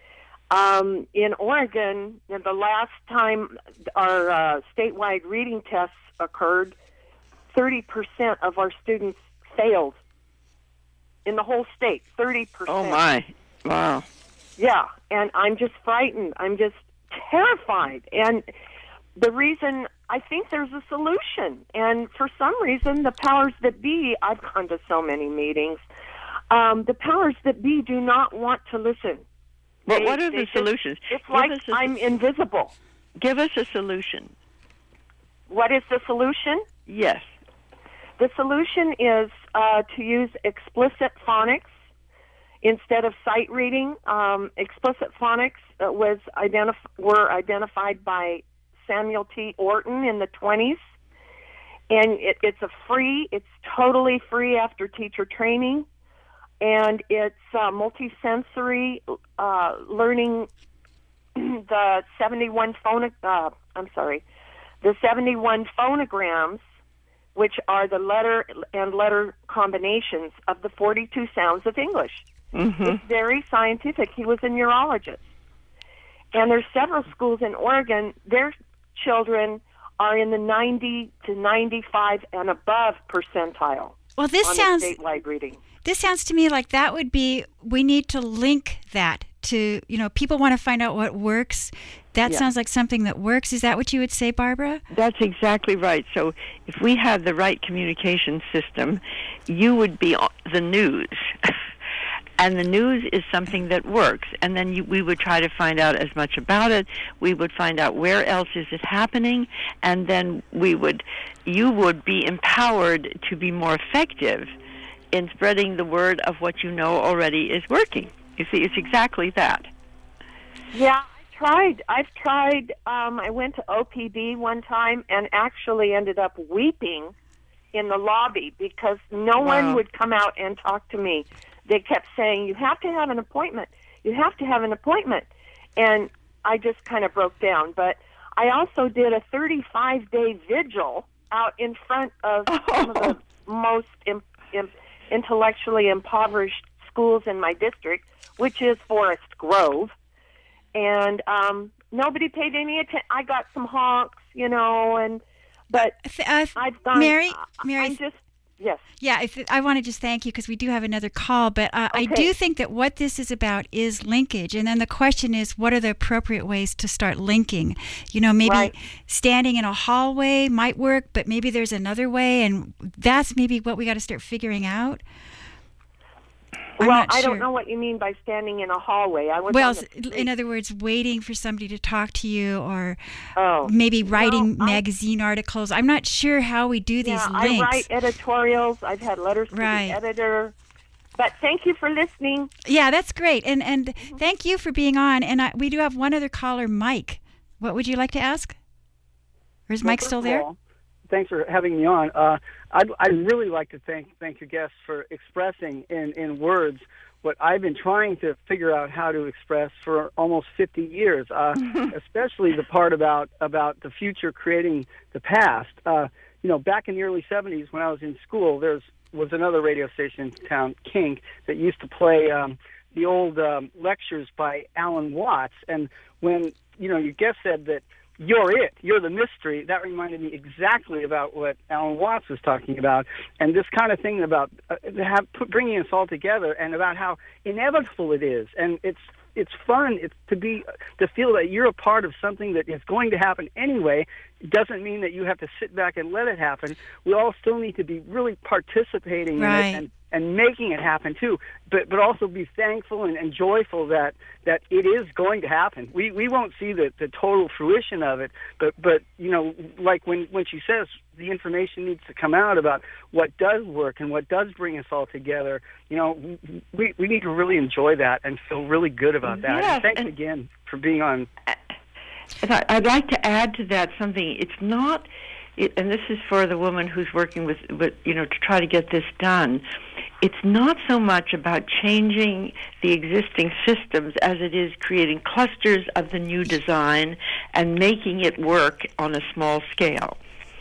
In Oregon, the last time our statewide reading tests occurred, 30% of our students failed in the whole state. 30%. Oh my! Wow. Yeah, and I'm just frightened. I'm just terrified. And the reason, I think there's a solution. And for some reason, the powers that be, I've gone to so many meetings, the powers that be do not want to listen. Well, what are the solutions? It's like I'm invisible. Give us a solution. What is the solution? Yes. The solution is to use explicit phonics instead of sight reading. Explicit phonics were identified by Samuel T. Orton in the 1920s. And it's totally free after teacher training, and it's multisensory learning. The 71 phonograms, which are the letter and letter combinations of the 42 sounds of English. Mm-hmm. It's very scientific. He was a neurologist. And there's several schools in Oregon, their children are in the 90 to 95 and above percentile. Well, on the statewide reading. This sounds to me like that would be, we need to link that to, people want to find out what works. That sounds like something that works. Is that what you would say, Barbara? That's exactly right. So if we had the right communication system, you would be the news. And the news is something that works. And then we would try to find out as much about it. We would find out where else is it happening. And then you would be empowered to be more effective in spreading the word of what you know already is working. You see, it's exactly that. Yeah, I've tried. I went to OPB one time and actually ended up weeping in the lobby because no one would come out and talk to me. They kept saying, you have to have an appointment. You have to have an appointment. And I just kind of broke down. But I also did a 35-day vigil out in front of some of the most intellectually impoverished schools in my district, which is Forest Grove. And nobody paid any attention. I got some honks, but I've gone. Mary, I'm just, yes. Yeah, I want to just thank you because we do have another call, but I do think that what this is about is linkage. And then the question is, what are the appropriate ways to start linking? Maybe standing in a hallway might work, but maybe there's another way, and that's maybe what we got to start figuring out. I don't know what you mean by standing in a hallway. In other words, waiting for somebody to talk to you, or maybe writing magazine articles. I'm not sure how we do these links. I write editorials. I've had letters to the editor. But thank you for listening. Yeah, that's great. And thank you for being on. And we do have one other caller, Mike. What would you like to ask? Or is Mike still there? Thanks for having me on. I'd really like to thank your guests for expressing in words what I've been trying to figure out how to express for almost 50 years, especially the part about the future creating the past. Back in the early 70s when I was in school, there was another radio station in town, Kink, that used to play the old lectures by Alan Watts. And when, your guest said that you're the mystery, that reminded me exactly about what Alan Watts was talking about, and this kind of thing about bringing us all together, and about how inevitable it is, and it's fun. It's to feel that you're a part of something that is going to happen anyway. It doesn't mean that you have to sit back and let it happen. We all still need to be really participating in it and making it happen too, but also be thankful and joyful that it is going to happen. We won't see the total fruition of it, but like when she says the information needs to come out about what does work and what does bring us all together, we need to really enjoy that and feel really good about that. Yes, and thanks again for being on. I'd like to add to that something. It's not, and this is for the woman who's working with to try to get this done. It's not so much about changing the existing systems as it is creating clusters of the new design and making it work on a small scale.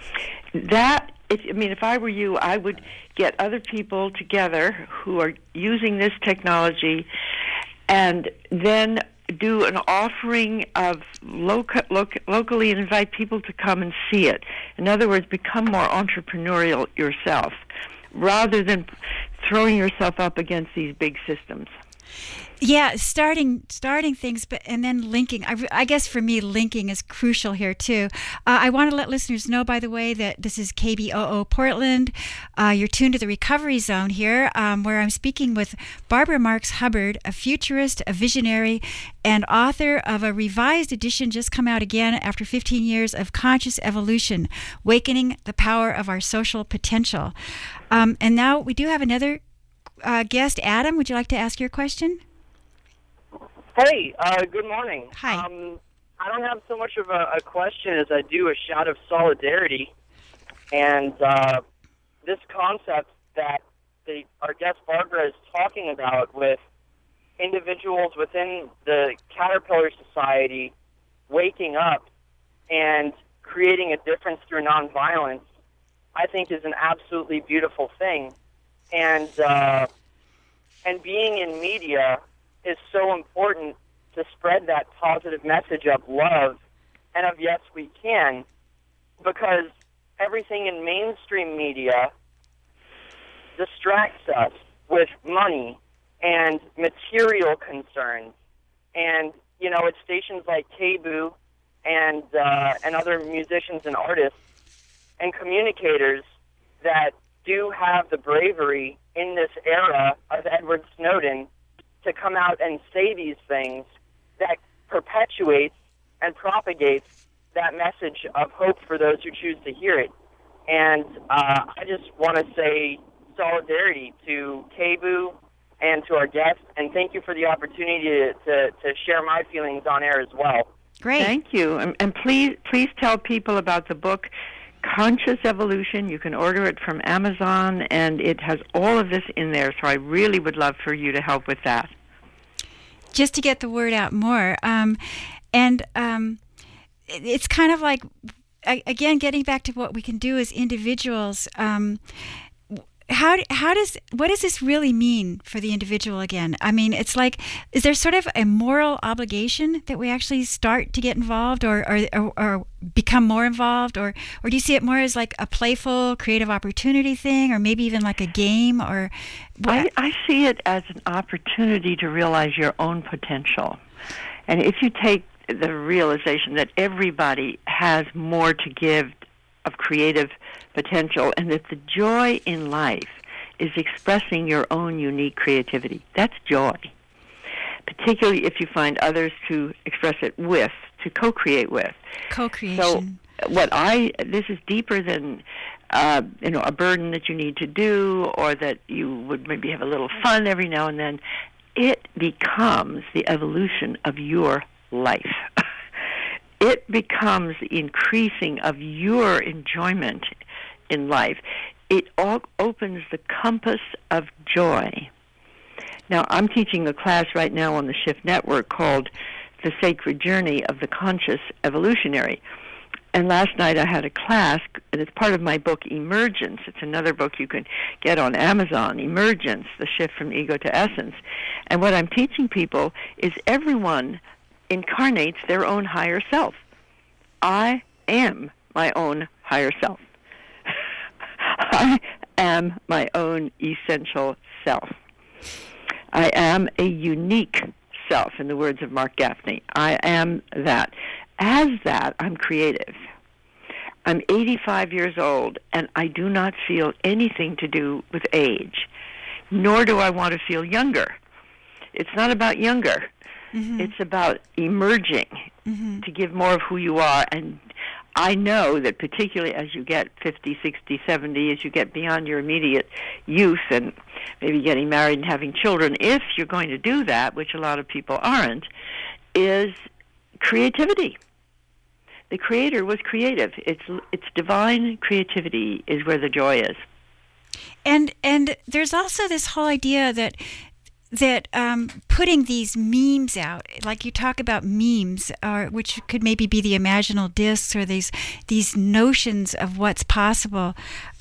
If I were you, I would get other people together who are using this technology and then do an offering of locally and invite people to come and see it. In other words, become more entrepreneurial yourself rather than throwing yourself up against these big systems. Yeah, starting things, and then linking. I guess for me, linking is crucial here too. I want to let listeners know, by the way, that this is KBOO Portland. You're tuned to the Recovery Zone here, where I'm speaking with Barbara Marx Hubbard, a futurist, a visionary, and author of a revised edition just come out again after 15 years of Conscious Evolution, Awakening the Power of Our Social Potential. And now we do have another guest. Adam, would you like to ask your question? Hey, good morning. Hi. I don't have so much of a question as I do a shout of solidarity. And this concept that our guest Barbara is talking about with individuals within the Caterpillar Society waking up and creating a difference through nonviolence, I think is an absolutely beautiful thing. And being in media is so important to spread that positive message of love and of yes, we can, because everything in mainstream media distracts us with money and material concerns. And, you know, it's stations like KBOO and other musicians and artists and communicators that do have the bravery in this era of Edward Snowden to come out and say these things that perpetuates and propagates that message of hope for those who choose to hear it. And I just want to say solidarity to KBOO and to our guests, and thank you for the opportunity to share my feelings on air as well. Great. Thank you. And please tell people about the book, Conscious Evolution. You can order it from Amazon, and it has all of this in there, so I really would love for you to help with that. Just to get the word out more. It's kind of like, again, getting back to what we can do as individuals. What does this really mean for the individual again? I mean, it's like, is there sort of a moral obligation that we actually start to get involved or become more involved, or do you see it more as like a playful, creative opportunity thing, or maybe even like a game? Or I see it as an opportunity to realize your own potential. And if you take the realization that everybody has more to give of creative potential, and that the joy in life is expressing your own unique creativity. That's joy. Particularly if you find others to express it with, to co-create with. Co-creation. So this is deeper than a burden that you need to do, or that you would maybe have a little fun every now and then. It becomes the evolution of your life. It becomes the increasing of your enjoyment in life. It all opens the compass of joy. Now, I'm teaching a class right now on the Shift Network called The Sacred Journey of the Conscious Evolutionary. And last night I had a class, and it's part of my book, Emergence. It's another book you can get on Amazon, Emergence, The Shift from Ego to Essence. And what I'm teaching people is everyone incarnates their own higher self. I am my own higher self. I am my own essential self. I am a unique self, in the words of Mark Gaffney. I am that. As that, I'm creative. I'm 85 years old, and I do not feel anything to do with age, nor do I want to feel younger. It's not about younger. Mm-hmm. It's about emerging to give more of who you are. And I know that particularly as you get 50, 60, 70, as you get beyond your immediate youth and maybe getting married and having children, if you're going to do that, which a lot of people aren't, is creativity. The Creator was creative. It's divine creativity is where the joy is. And there's also this whole idea that putting these memes out, like you talk about memes, which could maybe be the imaginal discs or these notions of what's possible,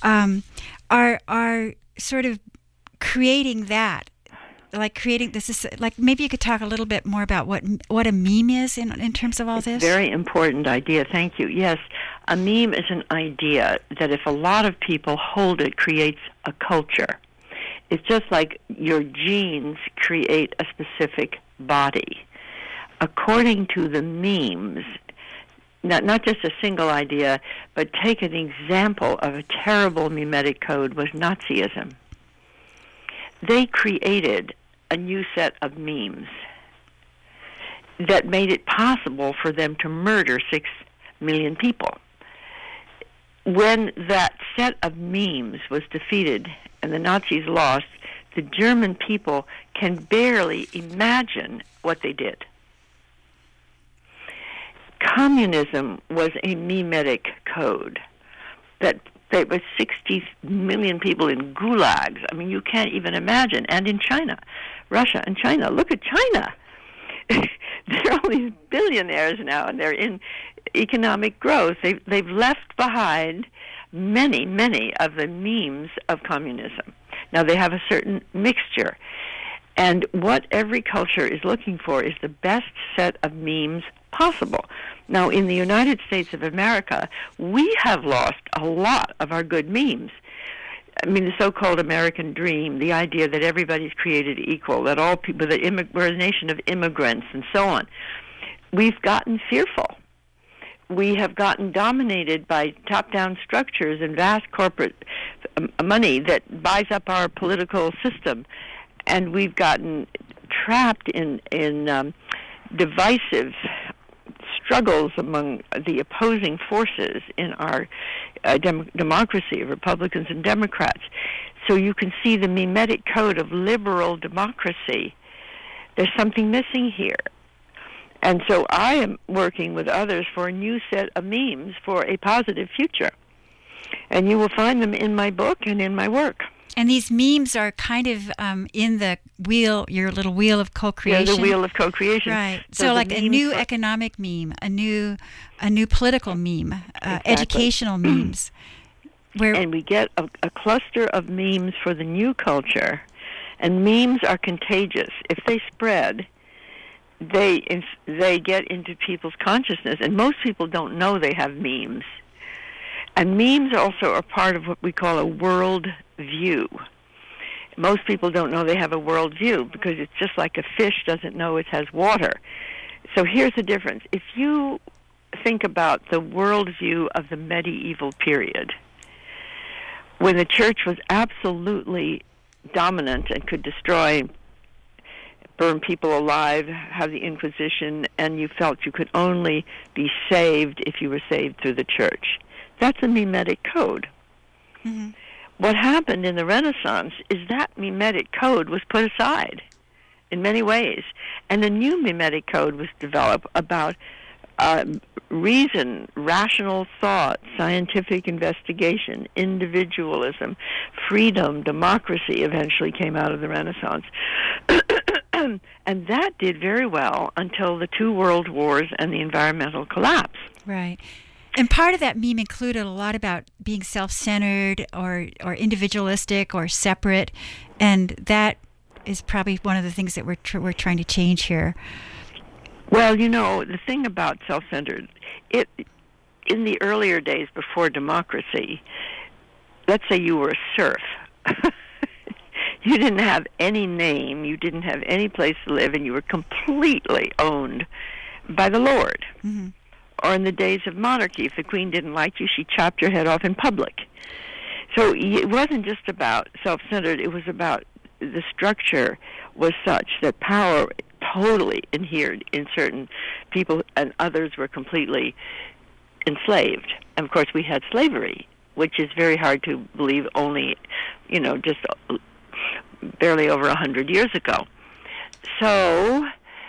are sort of creating that. Like creating this is like, maybe you could talk a little bit more about what a meme is in terms of all this. Very important idea. Thank you. Yes, a meme is an idea that if a lot of people hold it, creates a culture. It's just like your genes create a specific body. According to the memes, not just a single idea, but take an example of a terrible memetic code was Nazism. They created a new set of memes that made it possible for them to murder 6 million people. When that set of memes was defeated and the Nazis lost, the German people can barely imagine what they did. Communism was a memetic code that There were 60 million people in gulags. I mean, you can't even imagine. And in China, Russia and China. Look at China. They're all these billionaires now, and they're in economic growth. They've left behind many of the memes of communism. Now, they have a certain mixture. And what every culture is looking for is the best set of memes possible. Now, in the United States of America, we have lost a lot of our good memes. I mean, the so-called American dream, the idea that everybody's created equal, that all people, that we're a nation of immigrants, and so on. We've gotten fearful. We have gotten dominated by top-down structures and vast corporate money that buys up our political system, and we've gotten trapped in divisive struggles among the opposing forces in our democracy, Republicans and Democrats. So you can see the mimetic code of liberal democracy. There's something missing here. And so I am working with others for a new set of memes for a positive future. And you will find them in my book and in my work. And these memes are kind of in the wheel, your little wheel of co-creation. Yeah, the wheel of co-creation. Right. So like a new economic meme, a new political meme, exactly. Educational memes. And we get a cluster of memes for the new culture. And memes are contagious. If they spread, they get into people's consciousness. And most people don't know they have memes. And memes also are part of what we call a world view. Most people don't know they have a world view because it's just like a fish doesn't know it has water. So here's the difference. If you think about the world view of the medieval period, when the church was absolutely dominant and could destroy, burn people alive, have the Inquisition, and you felt you could only be saved if you were saved through the church. That's a mimetic code. Mm-hmm. What happened in the Renaissance is that mimetic code was put aside in many ways. And a new mimetic code was developed about reason, rational thought, scientific investigation, individualism, freedom, democracy eventually came out of the Renaissance. And that did very well until the 2 world wars and the environmental collapse. Right. And part of that meme included a lot about being self-centered or individualistic or separate, and that is probably one of the things that we're trying to change here. Well, you know, the thing about self-centered, in the earlier days before democracy, let's say you were a serf. You didn't have any name, you didn't have any place to live, and you were completely owned by the Lord. Mm-hmm. Or in the days of monarchy, if the queen didn't like you, she chopped your head off in public. So it wasn't just about self-centered, it was about the structure was such that power totally adhered in certain people and others were completely enslaved. And of course we had slavery, which is very hard to believe only, just barely over 100 years ago. So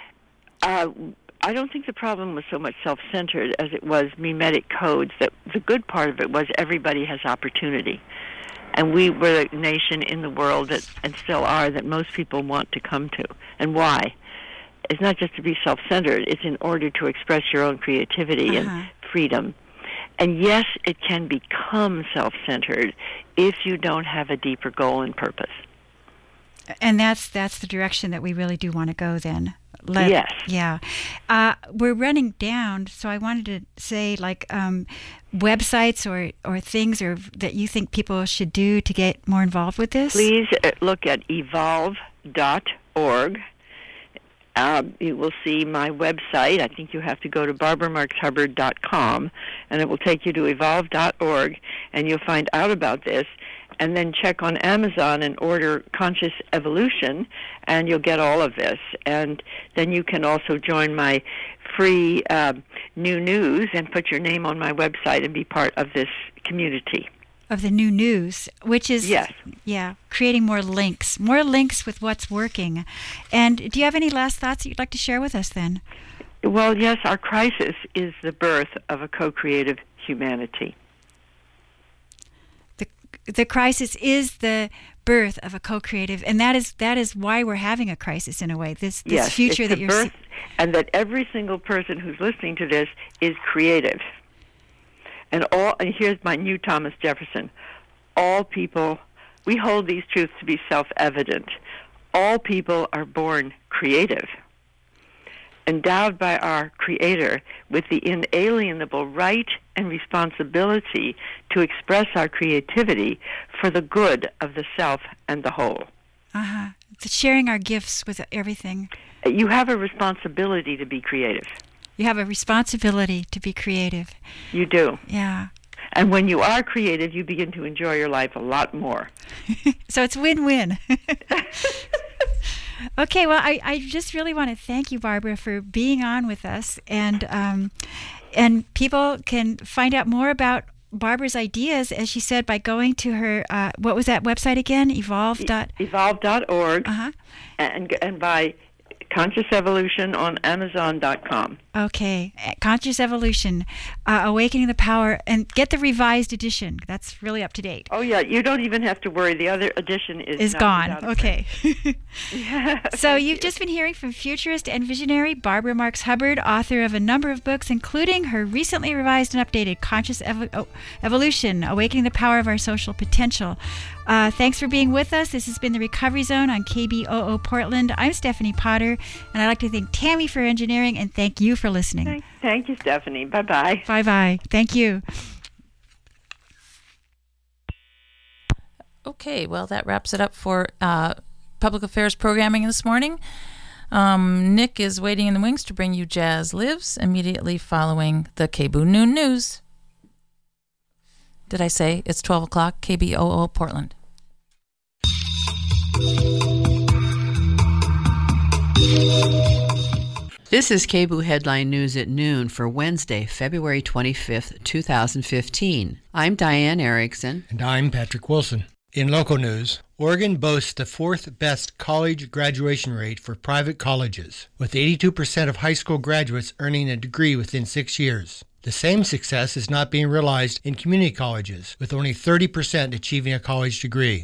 I don't think the problem was so much self-centered as it was mimetic codes. That the good part of it was everybody has opportunity. And we were the nation in the world that, and still are, that most people want to come to. And why? It's not just to be self-centered. It's in order to express your own creativity and freedom. And yes, it can become self-centered if you don't have a deeper goal and purpose. And that's the direction that we really do want to go then. Yes. Yeah. We're running down, so I wanted to say, websites or things that you think people should do to get more involved with this? Please look at evolve.org. You will see my website. I think you have to go to barbaramarxhubbard.com, and it will take you to evolve.org, and you'll find out about this. And then check on Amazon and order Conscious Evolution, and you'll get all of this. And then you can also join my free new news and put your name on my website and be part of this community. Of the new news, which is, yes. Yeah, creating more links with what's working. And do you have any last thoughts that you'd like to share with us then? Well, yes, our crisis is the birth of a co-creative humanity. the crisis is the birth of a co-creative, and that is why we're having a crisis in a way. This yes, future it's that the you're birth, and that every single person who's listening to this is creative. And here's my new Thomas Jefferson. All people, we hold these truths to be self-evident. All people are born creative, endowed by our Creator with the inalienable right and responsibility to express our creativity for the good of the self and the whole. Sharing our gifts with everything. You have a responsibility to be creative. You have a responsibility to be creative. You do. Yeah. And when you are creative, you begin to enjoy your life a lot more. So it's win-win. Okay, well, I just really want to thank you, Barbara, for being on with us. And people can find out more about Barbara's ideas, as she said, by going to her, what was that website again? Evolve.org. And by Conscious Evolution on Amazon.com. Okay, Conscious Evolution, Awakening the Power, and get the revised edition. That's really up to date. Oh yeah, you don't even have to worry. The other edition is gone. Okay. So you've just been hearing from futurist and visionary Barbara Marx Hubbard, author of a number of books, including her recently revised and updated Conscious Evolution, Awakening the Power of Our Social Potential. Thanks for being with us. This has been the Recovery Zone on KBOO Portland. I'm Stephanie Potter, and I'd like to thank Tammy for engineering, and thank you for listening. Thank you, Stephanie. Bye-bye. Bye-bye. Thank you. Okay, well, that wraps it up for Public Affairs programming this morning. Nick is waiting in the wings to bring you Jazz Lives immediately following the KBOO Noon News. Did I say it's 12 o'clock, KBOO Portland? This is KBOO Headline News at noon for Wednesday, February 25th, 2015. I'm Diane Erickson. And I'm Patrick Wilson. In local news, Oregon boasts the fourth best college graduation rate for private colleges, with 82% of high school graduates earning a degree within 6 years. The same success is not being realized in community colleges, with only 30% achieving a college degree.